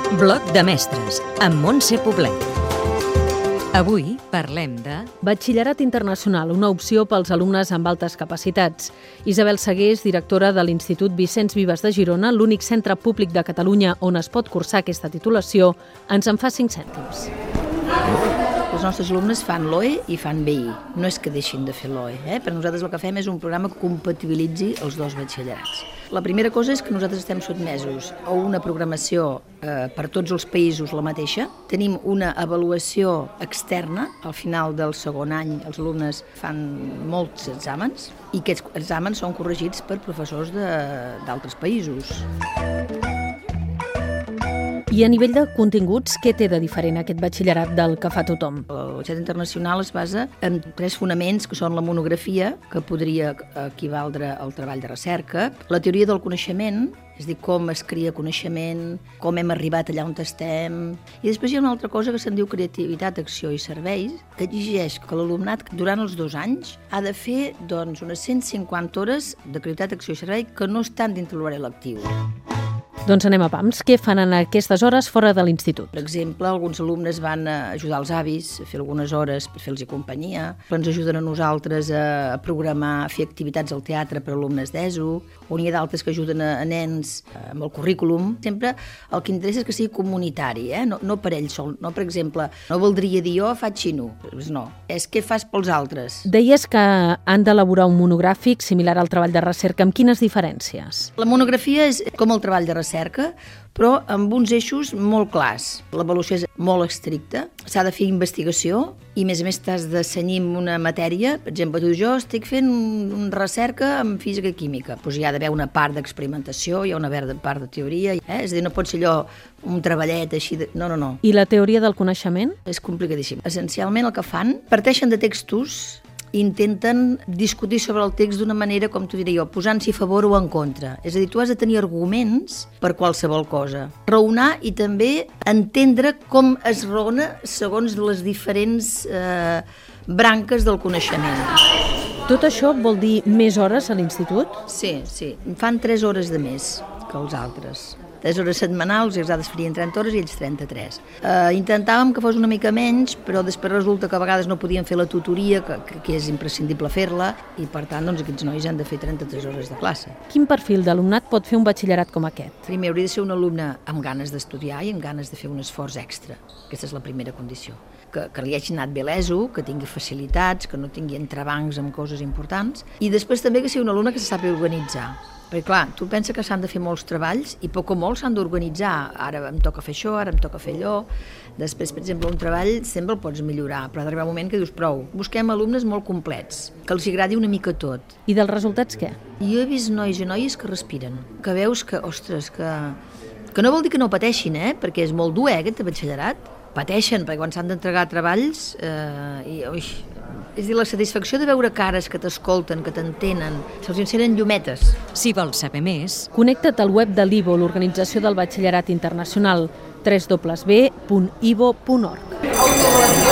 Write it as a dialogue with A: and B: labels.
A: Bloc de mestres, amb Montse Poblet. Avui parlem de...
B: Batxillerat internacional, una opció pels alumnes amb altes capacitats. Isabel Segués, directora de l'Institut Vicenç Vives de Girona, l'únic centre públic de Catalunya on es pot cursar aquesta titulació, ens en fa 5 cèntims.
C: Els nostres alumnes fan l'OE i fan BI. No és que deixin de fer l'OE. Per nosaltres el que fem és un programa que compatibilitzi els dos batxillerats. La primera cosa és que nosaltres estem sotmesos a una programació per tots els països la mateixa. Tenim una avaluació externa. Al final del segon any els alumnes fan molts exàmens i aquests exàmens són corregits per professors d'altres països.
B: I a nivell de continguts, què té de diferent aquest batxillerat del que fa tothom?
C: El batxillerat internacional es basa en 3 fonaments, que són la monografia, que podria equivaldre al treball de recerca, la teoria del coneixement, és a dir, com es crea coneixement, com hem arribat allà on estem, i després hi ha una altra cosa que se'n diu creativitat, acció i serveis, que exigeix que l'alumnat durant els 2 anys ha de fer unes 150 hores de creativitat, acció i servei que no estan dintre l'horari lectiu.
B: Doncs anem a pams. Què fan en aquestes hores fora de l'institut?
C: Per exemple, alguns alumnes van a ajudar els avis a fer algunes hores per fer-los companyia, ens ajuden a nosaltres a programar, a fer activitats al teatre per alumnes d'ESO, o n'hi ha d'altres que ajuden a nens amb el currículum. Sempre el que interessa és que sigui comunitari, no per ell sol. No, per exemple, no voldria dir jo faig xino. No, és què fas pels altres.
B: Deies que han d'elaborar un monogràfic similar al treball de recerca. Amb quines diferències?
C: La monografia és com el treball de recerca, però amb uns eixos molt clars. L'avaluació és molt estricta, s'ha de fer investigació i, a més, t'has de cenyir amb una matèria. Per exemple, tu, jo estic fent una recerca en física i química. Doncs hi ha d'haver una part d'experimentació, hi ha una part de teoria. És a dir, no pot ser allò un treballet així... No.
B: I la teoria del coneixement?
C: És complicadíssim. Essencialment el que fan, parteixen de textos, intenten discutir sobre el text d'una manera, com t'ho diré jo, posant-s'hi a favor o en contra. És a dir, tu has de tenir arguments per qualsevol cosa. Raonar i també entendre com es raona segons les diferents branques del coneixement.
B: Tot això vol dir més hores a l'institut?
C: Sí. Fan 3 hores de més que els altres. 3 hores setmanals, els altres farien 30 hores i ells 33. Intentàvem que fos una mica menys, però després resulta que a vegades no podien fer la tutoria, que és imprescindible fer-la, i per tant aquests nois han de fer 33 hores de classe.
B: Quin perfil d'alumnat pot fer un batxillerat com aquest?
C: Primer hauria de ser un alumne amb ganes d'estudiar i amb ganes de fer un esforç extra. Aquesta és la primera condició. Que li hagi anat bé l'ESO, que tingui facilitats, que no tingui entrebancs amb coses importants, i després també que sigui un alumne que se sàpiga organitzar. Perquè clar, tu pensa que s'han de fer molts treballs i poc o molt s'han d'organitzar. Ara em toca fer això, ara em toca fer allò. Després, per exemple, un treball sempre el pots millorar, però ha d'arribar un moment que dius prou. Busquem alumnes molt complets, que els agradi una mica tot.
B: I dels resultats què?
C: Jo he vist nois i noies que respiren, que veus que, ostres, que no vol dir que no pateixin, perquè és molt dur, aquest batxillerat. Pateixen, perquè quan s'han d'entregar treballs és dir, la satisfacció de veure cares que t'escolten, que t'entenen, se'ls encenen llumetes.
A: Si vols saber més...
B: Connecta't al web de l'IVO, l'Organització del Batxillerat Internacional, www.ivo.org.